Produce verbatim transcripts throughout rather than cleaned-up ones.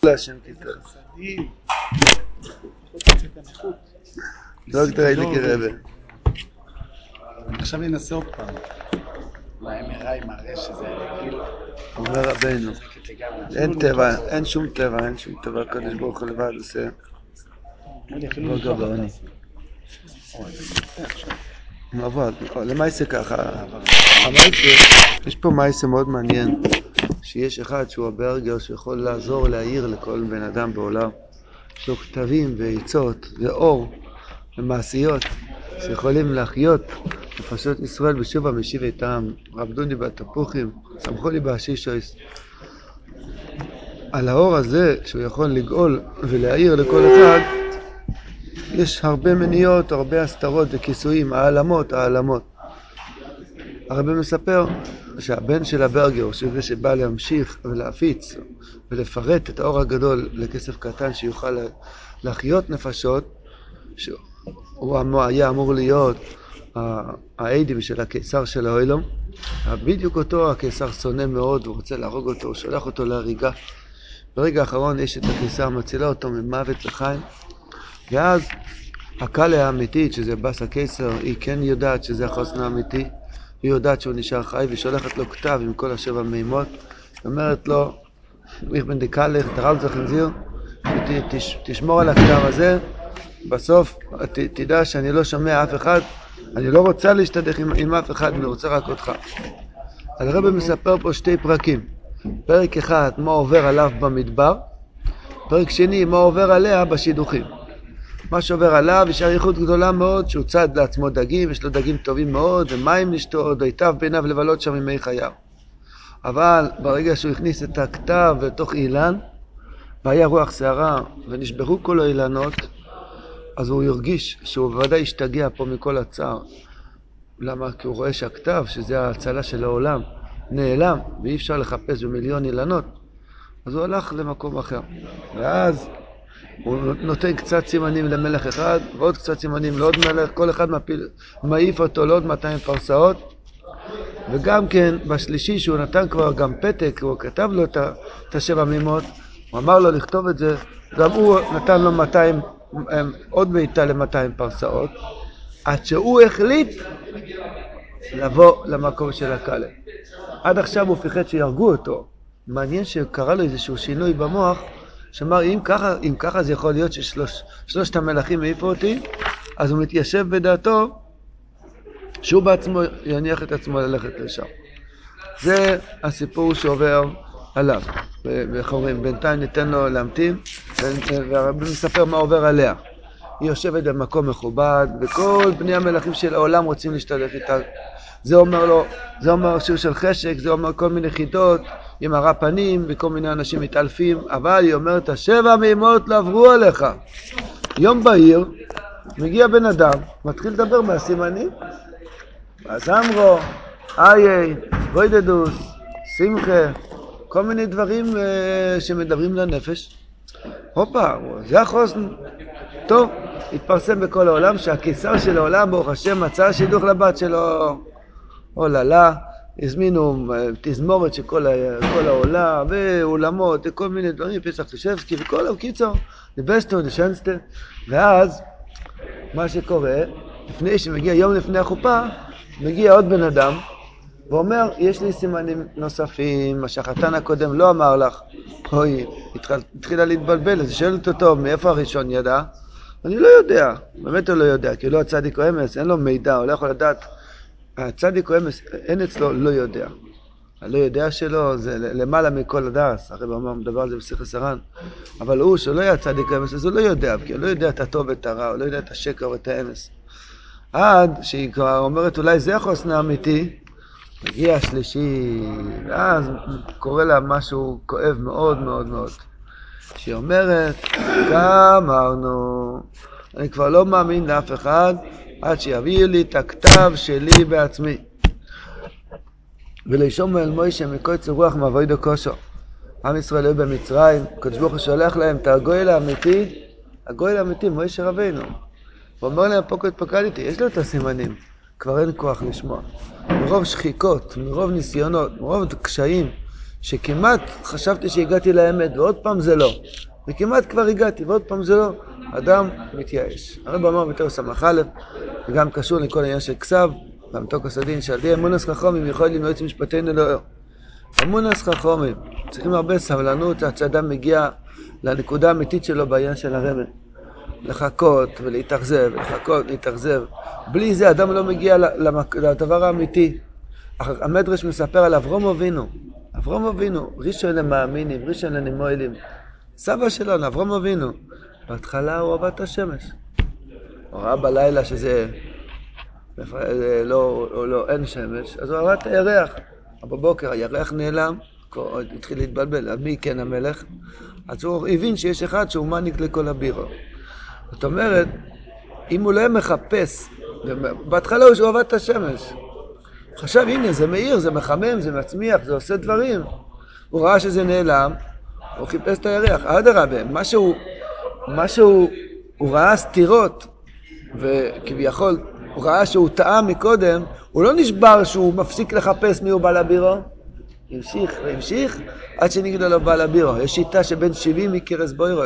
להשם כיתר. דוקטור איליקי רבי. עכשיו ננסה עוד פעם. ל-אם אר איי מראה שזה כאילו... אומר רבינו, אין טבע, אין שום טבע, אין שום טבע, הקדוש ברוך הוא לבד עושה. לא גבוהני. אבל, למעשה ככה, יש פה מעשה מאוד מעניין, שיש אחד שהוא הברגר שיכול לעזור להעיר לכל בן אדם בעולם, יש לו כתבים ועצות ואור ומעשיות שיכולים להחיות נפשות ישראל בשוב המשיב איתם, רבדוני בתפוחים, שמחו לי באשישויס. על האור הזה שהוא יכול לגאול ולהעיר לכל אחד, יש הרבה מניעות, הרבה הסתרות וכיסויים, העלמות, העלמות. הרבי מספר שהבן של הברגר, שזה שבא להמשיך ולהפיץ ולפרט את האור הגדול לכסף קטן שיוכל להחיות נפשות, שהוא היה אמור להיות העדים של הקיסר של העולם, בדיוק אותו הקיסר שונא מאוד, הוא רוצה להרוג אותו, הוא שולח אותו להריגה. ברגע האחרון יש את הקיסר, מצילה אותו ממוות לחיים, ואז הקהלה האמיתית, שזה בס הקיסר, היא כן יודעת שזה החוסן האמיתי, היא יודעת שהוא נשאר חי, ושולחת לו כתב עם כל השבע מימות, אומרת לו, איך בן דקלך, תרל זה חנזיר, תשמור על הכתב הזה, בסוף ת, תדע שאני לא שומע אף אחד, אני לא רוצה להשתדך עם, עם אף אחד, אני רוצה רק אותך. הרבי מספר פה שתי פרקים, פרק אחד, מה עובר עליו במדבר, פרק שני, מה עובר עליה בשידוכים. מה שעובר עליו יש אריכות גדולה מאוד, שהוא צד לעצמו דגים, יש לו דגים טובים מאוד, ומים לשתות, היטב ביניו לבלות שם ימי חייו. אבל ברגע שהוא הכניס את הכתב לתוך אילן, והיה רוח שערה, ונשברו כל האילנות, אז הוא ירגיש שהוא בוודאי השתגע פה מכל הצער. למה? כי הוא רואה שהכתב, שזה ההצלה של העולם, נעלם, ואי אפשר לחפש במיליון אילנות. אז הוא הלך למקום אחר. ואז הוא נותן קצת סימנים למלך אחד, ועוד קצת סימנים לעוד מלך, כל אחד מפיל, מעיף אותו לעוד מאתיים פרסאות. וגם כן, בשלישי שהוא נתן כבר גם פתק, הוא כתב לו את, את השבע מימות, הוא אמר לו לכתוב את זה, גם הוא נתן לו מאתיים, עוד בעיטה ל-מאתיים פרסאות, עד שהוא החליט לבוא למקום של הקהלה. עד עכשיו הוא פחד שירגו אותו. מעניין שקרה לו איזשהו שינוי במוח, שאמר, אם ככה, אם ככה זה יכול להיות ששלושת המלכים העיפו אותי, אז הוא מתיישב בדעתו שהוא בעצמו יניח את עצמו ללכת לשם. זה הסיפור שעובר עליו. ואיך אומרים, בינתיים ניתן לו להמתין, והרבי מספר מה עובר עליה. היא יושבת במקום מכובד, וכל בני המלכים של העולם רוצים להשתלח איתה. זה אומר לו, זה אומר שיר של חשק, זה אומר כל מיני חידות, עם הרע פנים, וכל מיני אנשים מתעלפים, אבל היא אומרת, השבע מימות לא עברו עליך. יום בהיר, מגיע בן אדם, מתחיל לדבר מהסימנים, אז אמרו, איי, בוידדוס, שמחה, כל מיני דברים uh, שמדברים לנפש. הופה, זה החוסן. טוב, התפרסם בכל העולם שהקיסר של העולם, ברוך השם, מצא שידוך לבת שלו. אוללה, הזמינו תזמורת של כל, כל העולם, ואולמות, וכל מיני דברים, פסח תשבסקי, וכל הקיצור, לבסטו, לשנסטה. ואז, מה שקורה, לפני שמגיע יום לפני החופה, מגיע עוד בן אדם, ואומר, יש לי סימנים נוספים, מה שהחתן הקודם לא אמר לך. אוי, התחיל, התחילה להתבלבל, אז שואלת אותו, מאיפה הראשון ידע? אני לא יודע, באמת הוא לא יודע, כי הוא לא הצדיק או אמס, אין לו מידע, הוא לא יכול לדעת. הצדיק או אמס, אין אצלו, לא יודע. הלא יודע שלו, זה למעלה מכל הדס, הרי הוא מדבר על זה בשכל סרן. אבל הוא, שלא היה צדיק או אמס, אז הוא לא יודע, כי הוא לא יודע את הטוב ואת הרע, הוא לא יודע את השקר ואת האמס. עד שהיא כבר אומרת, אולי זה החוסן האמיתי, מגיע השלישי, ואז קורה לה משהו כואב מאוד מאוד מאוד. שהיא אומרת, גמרנו, אני כבר לא מאמין לאף אחד, עד שיביא לי את הכתב שלי בעצמי. ולשום אל מוישה מקוץ רוח מעבודו כושו. עם ישראל היו במצרים, קדוש ברוך הוא שולח להם את הגואל האמיתי, הגואל האמיתי, מוישה רבינו. הוא אומר להם, פוקו התפקדתי, יש לו את הסימנים, כבר אין כוח לשמוע. מרוב שחיקות, מרוב ניסיונות, מרוב קשיים שכמעט חשבתי שהגעתי לאמת, ועוד פעם זה לא. וכמעט כבר הגעתי, ועוד פעם זה לא. אדם מתייאש. הרב אמר בתור סמך א', וגם קשור לכל העניין של כסב, במתוק הסדין, שעל די אמונס חכמים יכול למנוע את משפטנו לאור. אמונס חכמים, צריכים הרבה סבלנות עד שאדם מגיע לנקודה האמיתית שלו בעניין של הרמ"א. לחכות ולהתאכזב, לחכות ולהתאכזב. בלי זה אדם לא מגיע לדבר האמיתי. המדרש מספר על אברהם אבינו. אברהם אבינו, ראשון למאמינים, ראשון לנמוילים. סבא שלנו, אברהם אבינו. בהתחלה הוא עבד את השמש. הוא ראה בלילה שזה לא, לא, אין שמש, אז הוא עבד את הירח. בבוקר הירח נעלם, התחיל להתבלבל, מי כן המלך? אז הוא הבין שיש אחד שהוא מניק לכל הבירו. זאת אומרת, אם הוא לא היה מחפש, בהתחלה הוא עבד את השמש. חשב, הנה, זה מאיר, זה מחמם, זה מצמיח, זה עושה דברים. הוא ראה שזה נעלם, הוא חיפש את הירח. אדרבה, משהו, משהו, הוא ראה סתירות, וכביכול, הוא ראה שהוא טעה מקודם, הוא לא נשבר שהוא מפסיק לחפש מי הוא בעל הבירו. המשיך והמשיך, עד שנגדל לו בעל הבירו. יש שיטה שבין שבעים מקרס בוירו.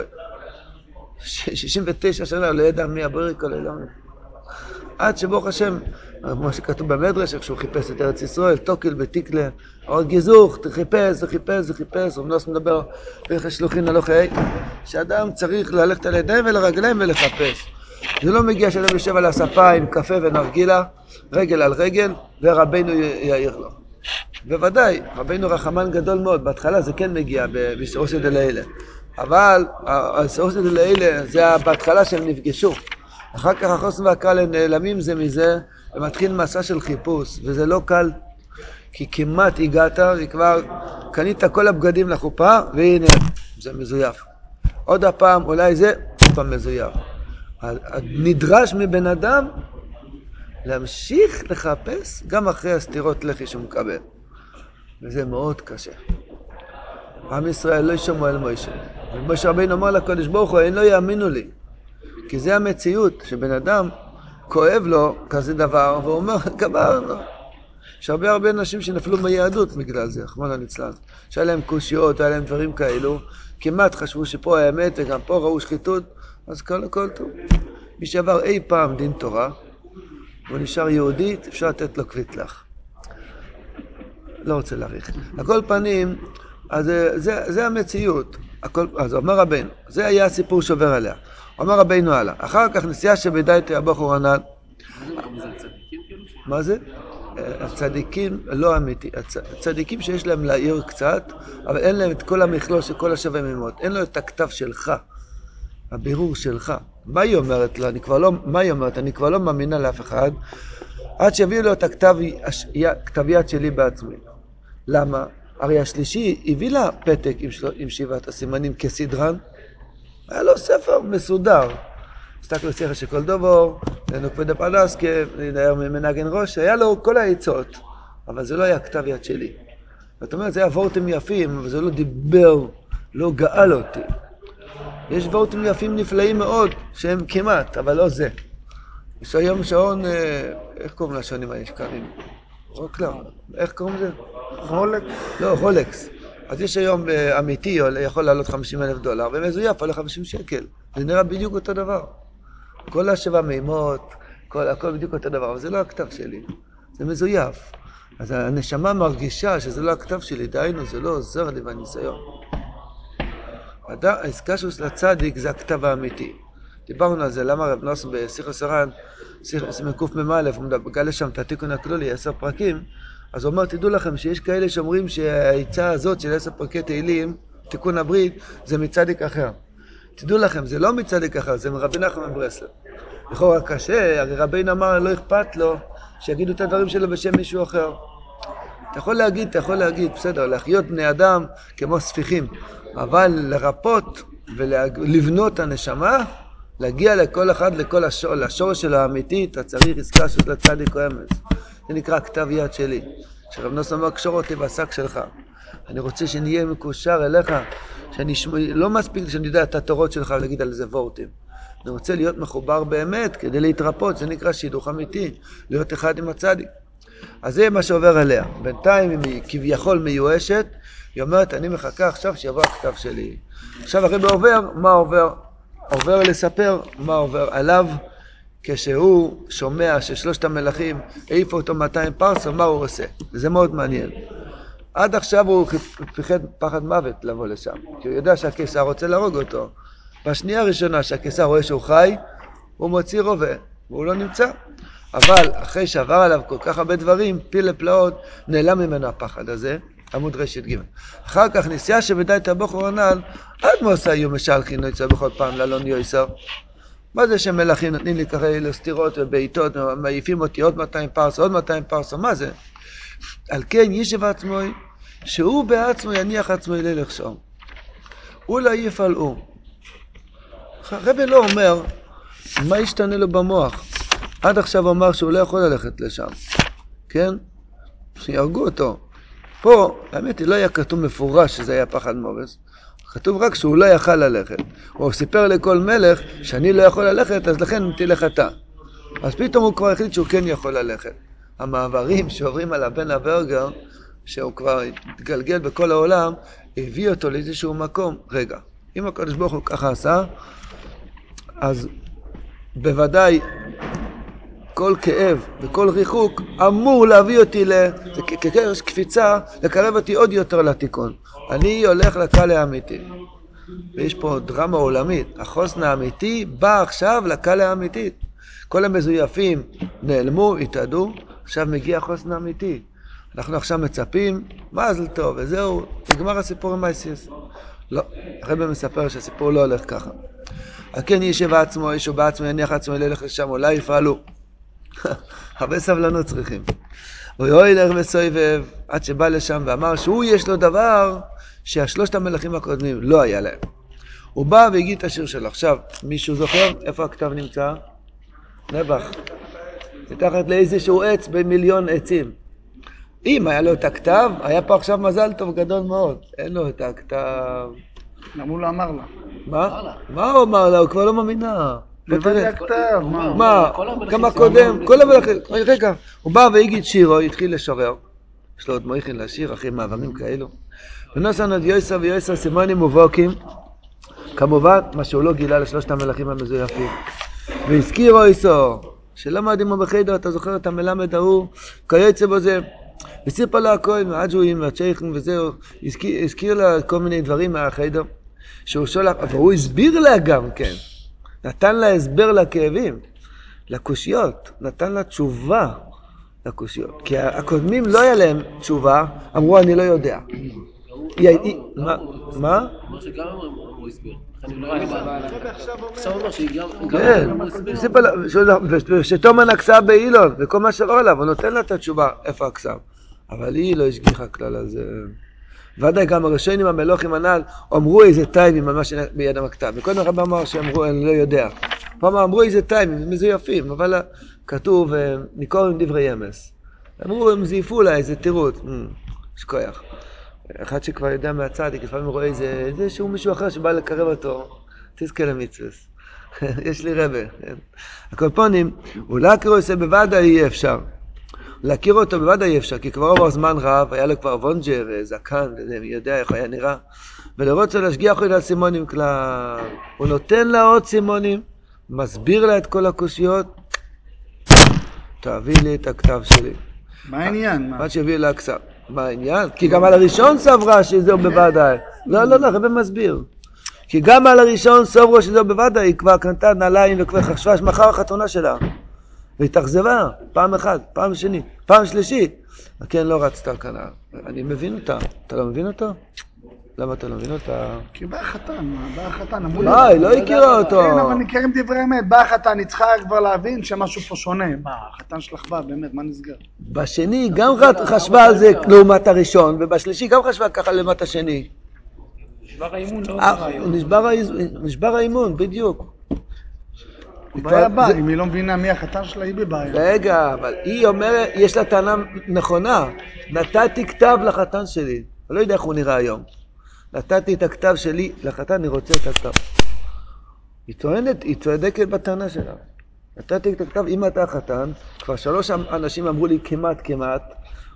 שישים ותשע שנה לא ידע מי הבוירי כל אילון. עד שברוך השם, כמו שכתוב במדרש, כשהוא חיפש את ארץ ישראל, תוקיל בתיקלה, עוד גיזוך, חיפש וחיפש וחיפש, רבנוס מדבר ביחס שלוחין הלוחי, שאדם צריך ללכת על ידיים ולרגליים ולחפש. זה לא מגיע שאדם יושב על הספה עם קפה ונרגילה, רגל על רגל, ורבינו יעיר לו. בוודאי, רבינו רחמן גדול מאוד, בהתחלה זה כן מגיע בסעוסא דלעילא. אבל הסעוסא דלעילא זה בהתחלה שהם נפגשו. אחר כך החוסן והקהל נעלמים זה מזה, ומתחיל מסע של חיפוש, וזה לא קל, כי כמעט הגעת, וכבר קנית כל הבגדים לחופה, והנה, זה מזויף. עוד הפעם, אולי זה, עוד פעם מזויף. נדרש מבן אדם להמשיך לחפש גם אחרי הסתירות לחי שהוא מקבל. וזה מאוד קשה. עם ישראל לא ישמעו אל מוישה. ומשה רבינו אמר לקדוש ברוך הוא, אין לא יאמינו לי. כי זה המציאות, שבן אדם כואב לו כזה דבר, והוא אומר, גמרנו. יש הרבה הרבה אנשים שנפלו מיהדות בגלל זה, רחמנא ליצלן. שהיה להם קושיות, היה להם דברים כאלו, כמעט חשבו שפה האמת, וגם פה ראו שחיתות, אז כל הכל טוב. מי שעבר אי פעם דין תורה, הוא נשאר יהודית, אפשר לתת לו כבית לך. לא רוצה להאריך. הכל פנים, אז זה, זה המציאות. הכל, אז אומר רבינו, זה היה הסיפור שעובר עליה. אומר רבינו הלאה. אחר כך נסיעה שבדייתו הבחור הנ"ל. מה זה? הצדיקים לא אמיתי. הצדיקים שיש להם להעיר קצת, אבל אין להם את כל המכלול של כל השווה מימות. אין לו את הכתב שלך, הבירור שלך. מה היא אומרת לה? אני כבר לא, מה היא אומרת? אני כבר לא מאמינה לאף אחד, עד שיביאו לו את הכתב, כתב יד שלי בעצמי. למה? הרי השלישי הביא לה פתק עם, של... עם שבעת הסימנים כסדרן, היה לו ספר מסודר. סתק לו שיחה שכל דובור, נוקפד הפרדס, כנער ממנגן ראש, היה לו כל העצות, אבל זה לא היה כתב יד שלי. זאת אומרת, זה היה וורטים יפים, אבל זה לא דיבר, לא גאל אותי. יש וורטים יפים נפלאים מאוד, שהם כמעט, אבל לא זה. יש היום שעון, איך קוראים לשעונים הישכרים? רוקלר, איך קוראים זה? רולקס? לא, רולקס. אז יש היום אמיתי, יכול לעלות חמישים אלף דולר, ומזויף עולה חמישים שקל. זה נראה בדיוק אותו דבר. כל השבע מימות, כל, הכל בדיוק אותו דבר, אבל זה לא הכתב שלי. זה מזויף. אז הנשמה מרגישה שזה לא הכתב שלי, דיינו, זה לא עוזר לי בניסיון. העסקה של הצדיק זה הכתב האמיתי. דיברנו על זה, למה רב נוסף בשיחה סרן, מקוף ממאלף, הוא מגלה לשם את התיקון הכלולי, עשר פרקים, אז הוא אומר, תדעו לכם שיש כאלה שאומרים שהעצה הזאת של עשר פרקי תהילים, תיקון הברית, זה מצדיק אחר. תדעו לכם, זה לא מצדיק אחר, זה מרבי נחמן מברסלב. לכאורה קשה, הרי רבינו אמר, לא אכפת לו שיגידו את הדברים שלו בשם מישהו אחר. אתה יכול להגיד, אתה יכול להגיד, בסדר, להחיות בני אדם כמו ספיחים, אבל לרפות ולבנות הנשמה, להגיע לכל אחד, לכל השור, לשור שלו האמיתי, אתה צריך עסקה של הצדיק או אמץ. זה נקרא כתב יד שלי. שרב נוסף אמר, קשור אותי בשק שלך. אני רוצה שנהיה מקושר אליך, שאני שמע, לא מספיק שאני יודע את התורות שלך ולהגיד על זה וורטים. אני רוצה להיות מחובר באמת כדי להתרפות, זה נקרא שידוך אמיתי, להיות אחד עם הצדיק. אז זה מה שעובר עליה. בינתיים היא כביכול מיואשת, היא אומרת, אני מחכה עכשיו שיבוא הכתב שלי. עכשיו הרב עובר, מה עובר? עובר לספר מה עובר עליו, כשהוא שומע ששלושת המלכים העיפו אותו מאתיים פרסה, מה הוא עושה? זה מאוד מעניין. עד עכשיו הוא פחד פחד מוות לבוא לשם, כי הוא יודע שהקיסר רוצה להרוג אותו. בשנייה הראשונה שהקיסר רואה שהוא חי, הוא מוציא רובה, והוא לא נמצא. אבל אחרי שעבר עליו כל כך הרבה דברים, פיל לפלאות, נעלם ממנו הפחד הזה, עמוד רשת ג'. אחר כך נסיעה שבדי תבוכו הנ"ל, עד מוסא יהיו משלחין נוצא בכל פעם ללון יויסר. מה זה שמלכים נותנים לי ככה לסתירות ובעיטות, מעיפים אותי עוד מאתיים פרסה, עוד מאתיים פרסה, מה זה? על כן ישב עצמו, שהוא בעצמו יניח עצמו ללך שם. אולי יפעלו. הרב לא אומר מה ישתנה לו במוח. עד עכשיו הוא אמר שהוא לא יכול ללכת לשם. כן? שיהרגו אותו. פה, האמת היא, לא היה כתוב מפורש שזה היה פחד מוות. כתוב רק שהוא לא יכל ללכת. הוא סיפר לכל מלך שאני לא יכול ללכת, אז לכן תלך אתה. אז פתאום הוא כבר החליט שהוא כן יכול ללכת. המעברים שעוברים על הבן הברגר, שהוא כבר התגלגל בכל העולם, הביא אותו לאיזשהו מקום. רגע, אם הקדוש ברוך הוא ככה עשה, אז בוודאי כל כאב וכל ריחוק אמור להביא אותי ל... זה כקרש קפיצה, לקרב אותי עוד יותר לתיקון. אני הולך לקהל האמיתי. ויש פה דרמה עולמית. החוסן האמיתי בא עכשיו לקהל האמיתית. כל המזויפים נעלמו, התעדו, עכשיו מגיע החוסן האמיתי. אנחנו עכשיו מצפים, מזל טוב, וזהו, נגמר הסיפור עם מייסיס. לא, הרב מספר שהסיפור לא הולך ככה. כן ישב עצמו, ישב בעצמו, יניח עצמו, ילך לשם, אולי יפעלו. הרבה סבלנות צריכים. הוא ילך וסובב עד שבא לשם ואמר שהוא יש לו דבר שהשלושת המלכים הקודמים לא היה להם. הוא בא והגיד את השיר שלו. עכשיו, מישהו זוכר איפה הכתב נמצא? נבח. מתחת לאיזשהו עץ במיליון עצים. אם היה לו את הכתב, היה פה עכשיו מזל טוב גדול מאוד. אין לו את הכתב. למה הוא לא אמר לה? מה? מה הוא אמר לה? הוא כבר לא מאמינה. לבד הכתב, מה? מה? כמה קודם? כל המלכים. רגע, הוא בא והגיד שירו, התחיל לשורר. יש לו עוד מויכין לשיר, אחרי מעברים כאלו. ונוסן עוד יויסר ויויסר סימונים מובוקים. כמובן, מה שהוא לא גילה לשלושת המלכים המזויפים. והזכיר יויסר, שלא מעדימו בחדר, אתה זוכר את המלמד ההוא, כיוצא בו זה. וסיפר לה הכל, מהג'ויים והצ'ייכים וזהו, הזכיר, הזכיר לה כל מיני דברים מהחדר, שהוא שולח, אבל הוא הסביר לה גם כן, נתן לה הסבר לכאבים, לקושיות, נתן לה תשובה לקושיות, כי הקודמים לא היה להם תשובה, אמרו אני לא יודע. מה? מה? אמר שגם אמרו הסביר. עכשיו אומר שהיא גם אמרו הסביר. ושתומן הכסב באילון, וכל מה שלא עליו, הוא נותן לה את התשובה, איפה הכסב. אבל היא לא השגיחה כלל על זה. ודאי גם הראשונים המלוכים הנ"ל אמרו איזה טיימים על מה שבידם הכתב. וקודם הרב אמר שאמרו, אני לא יודע. פעם אמרו איזה טיימים, מזויפים, אבל כתוב, נקוראים דברי אמס. אמרו, הם זייפו לה איזה תירוץ. יש כוח. אחד שכבר יודע מהצד, לפעמים רואה איזה, איזה שהוא מישהו אחר שבא לקרב אותו. תזכה למצווס. יש לי רבה. הקולפונים, אולי קראו עושה בוודאי יהיה אפשר. להכיר אותו בוודאי אי אפשר, כי כבר עבר זמן רב, היה לו כבר וונג'ה וזקן, ומי יודע איך היה נראה, ולראות לו להשגיח על סימונים כלל. הוא נותן לה עוד סימונים, מסביר לה את כל הקושיות, תביא לי את הכתב שלי. מה העניין? מה שהביא לה הכתב. מה העניין? כי גם על הראשון סברה שזהו בוודאי. לא, לא, לא, רבי מסביר. כי גם על הראשון סברה שזהו בוודאי, היא כבר קנתה נעליים וכבר חשבה שמחר החתונה שלה. והתאכזבה, פעם אחת, פעם שני, פעם שלישית. כן, לא רצתה כאן. אני מבין אותה. אתה לא מבין אותה? למה אתה לא מבין אותה? כי בא החתן, בא החתן. לא, היא לא הכירה אותו. כן, אבל ניכרים דברי אמת. בא החתן, היא צריכה כבר להבין שמשהו פה שונה. מה, החתן שלך בא, באמת, מה נסגר? בשני גם חשבה על זה לעומת הראשון, ובשלישי גם חשבה ככה לעומת השני. נשבר האימון, לא נשבר האימון, בדיוק. בעיה באה, אם היא לא מבינה מי החתן שלה, היא בבעיה. רגע, אבל היא אומרת, יש לה טענה נכונה. נתתי כתב לחתן שלי. אני לא יודע איך הוא נראה היום. נתתי את הכתב שלי לחתן, אני רוצה את הכתב. היא טוענת, היא צודקת בטענה שלה. נתתי את הכתב, אם אתה חתן, כבר שלוש אנשים אמרו לי כמעט כמעט,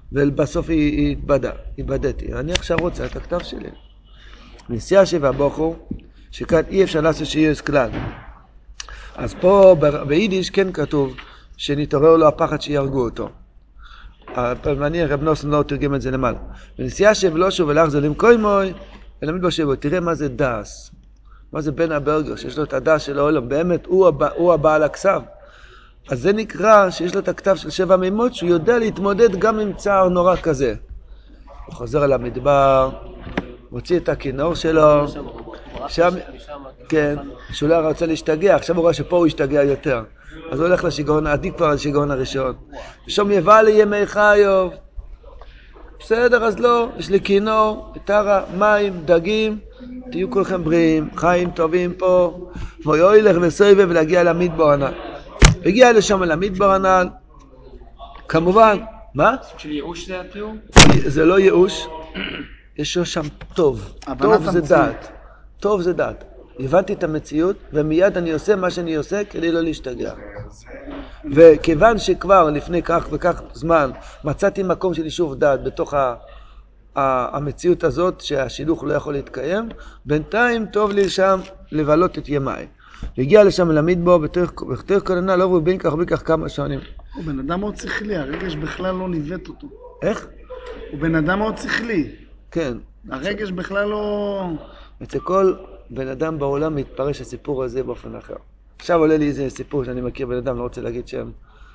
ובסוף היא התבדה, התבדתי. אני עכשיו רוצה את הכתב שלי. נסיעה שבע בוחו, שכאן אי אפשר לעשות שיש כלל. אז פה ביידיש כן כתוב שנתעורר לו הפחד שיהרגו אותו. מעניין, רב נוסון לא תרגם את זה למעלה. ונסיעה שבלו שוב ולחזור למקוימוי, ולמד בו שבו, תראה מה זה דס. מה זה בן הברגר, שיש לו את הדס של העולם. באמת הוא, הבא, הוא הבעל הכסף. אז זה נקרא שיש לו את הכתב של שבע מימות, שהוא יודע להתמודד גם עם צער נורא כזה. הוא חוזר אל המדבר, מוציא את הכינור שלו, שם, כן, שהוא לא רוצה להשתגע, עכשיו הוא רואה שפה הוא ישתגע יותר. אז הוא הולך לשיגעון, עדיף כבר לשיגעון הראשון. ושום יבא לי ימי חיוב. בסדר, אז לא, יש לי כינור, טרה, מים, דגים, תהיו כולכם בריאים, חיים טובים פה. והוא ילך וסויבה ולהגיע למדבר הנ"ל. הגיע לשם למדבר הנ"ל, כמובן, מה? סוג של ייאוש זה התיאור? זה לא ייאוש, יש לו שם טוב, טוב זה דעת, טוב זה דעת. הבנתי את המציאות ומיד אני עושה מה שאני עושה כדי לא להשתגע. וכיוון שכבר לפני כך וכך זמן מצאתי מקום של יישוב דעת בתוך ה... המציאות הזאת שהשילוך לא יכול להתקיים, בינתיים טוב לי שם לבלות את ימיי. והגיע לשם למדבר בתוך כהונה, לא עברו בין כך ובין כך כמה שנים. הוא בן אדם מאוד שכלי, הרגש בכלל לא ניווט אותו. איך? הוא בן אדם מאוד שכלי. כן. הרגש בכלל לא... אצל כל בן אדם בעולם מתפרש הסיפור הזה באופן אחר. עכשיו עולה לי איזה סיפור שאני מכיר בן אדם, לא רוצה להגיד שם,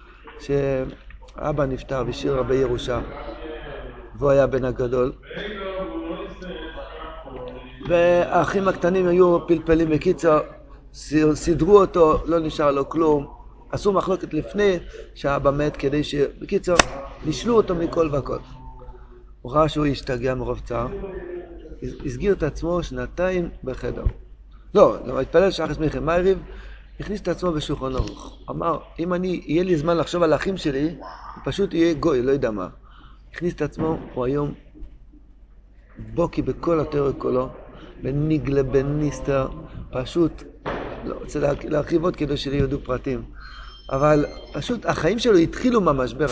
שאבא נפטר והשאיר הרבה ירושה, והוא היה בן הגדול. והאחים הקטנים היו פלפלים בקיצור, סידרו אותו, לא נשאר לו כלום. עשו מחלוקת לפני שהאבא מת כדי ש... בקיצור, נשלו אותו מכל וכל. הוא ראה שהוא השתגע מרוב צער. הסגיר את עצמו שנתיים בחדר. לא, לא, התפלל שאחס מיכם מייריב, הכניס את עצמו בשולחן ערוך. אמר, אם אני, יהיה לי זמן לחשוב על האחים שלי, הוא פשוט יהיה גוי, לא יודע מה. הכניס את עצמו, הוא היום בוקי בכל התיאוריה כולו, בניגלה, בניסטר, פשוט, לא רוצה להרחיב עוד כדי שלי יודו פרטים, אבל פשוט החיים שלו התחילו מהמשבר.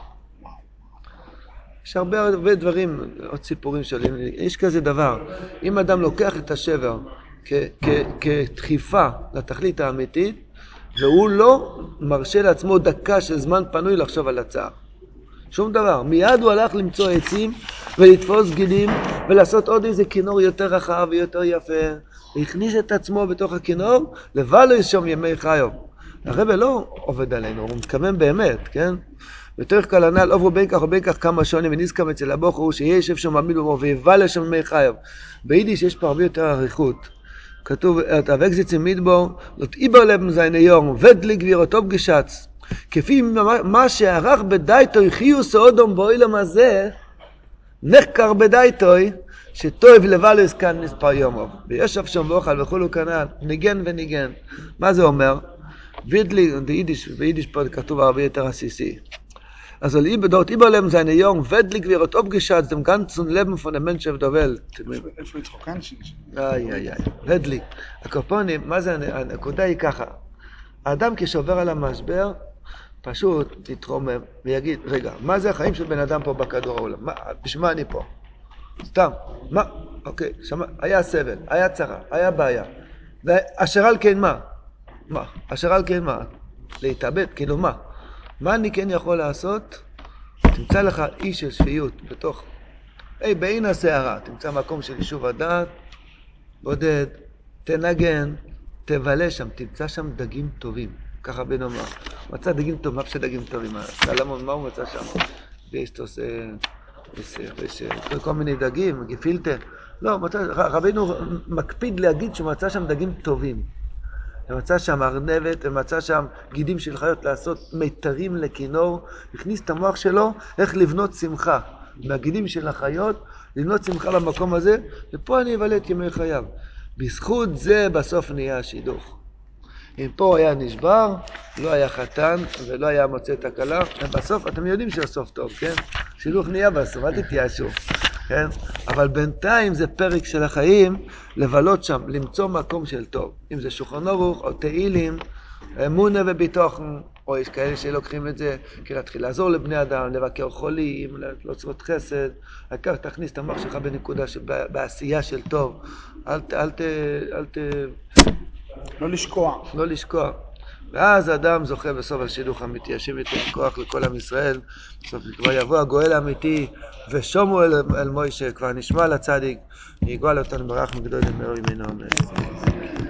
יש הרבה, הרבה דברים, עוד סיפורים שלי, יש כזה דבר, אם אדם לוקח את השבר כ, כ, כדחיפה לתכלית האמיתית, והוא לא מרשה לעצמו דקה של זמן פנוי לחשוב על הצער. שום דבר. מיד הוא הלך למצוא עצים ולתפוס גידים ולעשות עוד איזה כינור יותר רחב ויותר יפה. והכניס את עצמו בתוך הכינור, לבא לו שום ימי חיוב. הרב לא עובד עלינו, הוא מתכוון באמת, כן? בתוך כל הנ"ל עוברו בין כך ובין כך כמה שונים ונזכם אצל הבוחר הוא שישב שם במיל ומור ויבא לו שום ימי חיוב. ביידיש יש פה הרבה יותר עריכות. כתוב, את אבקזיצים מדבור, לא תיבר לבן זין היום, ודליק וירותו פגישץ. כפי מה שערך בדייטוי חיוס האודום באוילם הזה, נחקר בדייטוי, שטוב לבלו יסכן מספר יומוב. וישב שם ואוכל וכולו כנען, ניגן וניגן. מה זה אומר? ודליק, ביידיש, ביידיש פה כתוב הרבה יותר עסיסי. Also liebe dort überleben seine Jungen, wedlig wird abgeschätzt dem ganzen Leben von dem Menschen auf der Welt. איפה יצחוקן שיש? איי, איי, איי, wedlig. הקופונים, מה זה, הנקודה היא ככה. האדם כשעובר על המשבר, פשוט יתרומם ויגיד, רגע, מה זה החיים של בן אדם פה בכדור העולם? מה, בשביל מה אני פה? סתם, מה? אוקיי, שמה, היה סבל, היה צרה, היה בעיה. ואשר על כן מה? מה? אשר על כן מה? להתאבד, כאילו מה? מה אני כן יכול לעשות? תמצא לך איש של שפיות בתוך, היי, בעין הסערה, תמצא מקום של יישוב הדעת, בודד, תנגן, תבלה שם, תמצא שם דגים טובים, ככה בן אומר. מצא דגים טובים, מה פשוט דגים טובים? סלמון, מה הוא מצא שם? ויש תוס, יש כל מיני דגים, גפילטה. לא, מצא, רבינו מקפיד להגיד שהוא מצא שם דגים טובים. ומצא שם ארנבת, ומצא שם גידים של חיות לעשות מיתרים לכינור, הכניס את המוח שלו איך לבנות שמחה. מהגידים של החיות, לבנות שמחה במקום הזה, ופה אני אבלה את ימי חייו. בזכות זה בסוף נהיה השידוך. אם פה היה נשבר, לא היה חתן, ולא היה מוצא את הכלה, ובסוף אתם יודעים שהסוף טוב, כן? שידוך נהיה בסוף, אל תתייאשו. כן? אבל בינתיים זה פרק של החיים לבלות שם, למצוא מקום של טוב. אם זה שולחן ערוך או תהילים, אמונה וביטחון, או יש כאלה שלוקחים את זה כלהתחיל לעזור לבני אדם, לבקר חולים, לעשות חסד. העיקר תכניס את המוח שלך בנקודה שבעשייה של טוב. אל ת... אל ת... אל ת... לא לשקוע. לא לשקוע. ואז האדם זוכה בסוף השידוך האמיתי, השם ייתן כוח לכל עם ישראל, בסוף כבר יבוא הגואל האמיתי, ושומו אל, אל מוישה, כבר נשמע לצדיק, ויגאל אותנו ברח מגדול למאור ימינו אמן.